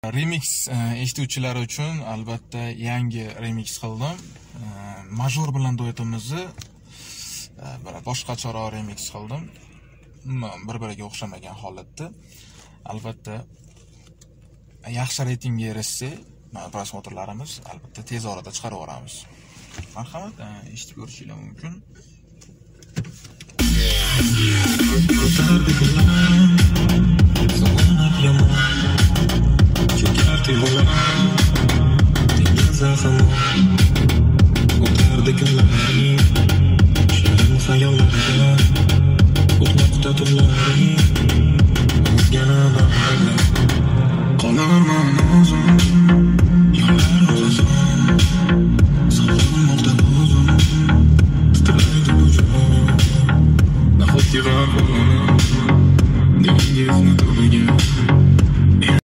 Remix eshituvchilar uchun albatta yangi remix qildim. Major bilan duetimizni boshqacharoq remix qildim. Bir-biriga o'xshamagan holatda. Albatta yaxshi reytingga erishsa, prosmotrlarimiz albatta tez orada chiqarib yuboramiz. Marhamat, eshitib ko'rishingiz mumkin. Çekerdi volar, deniz akımı, otardı günler.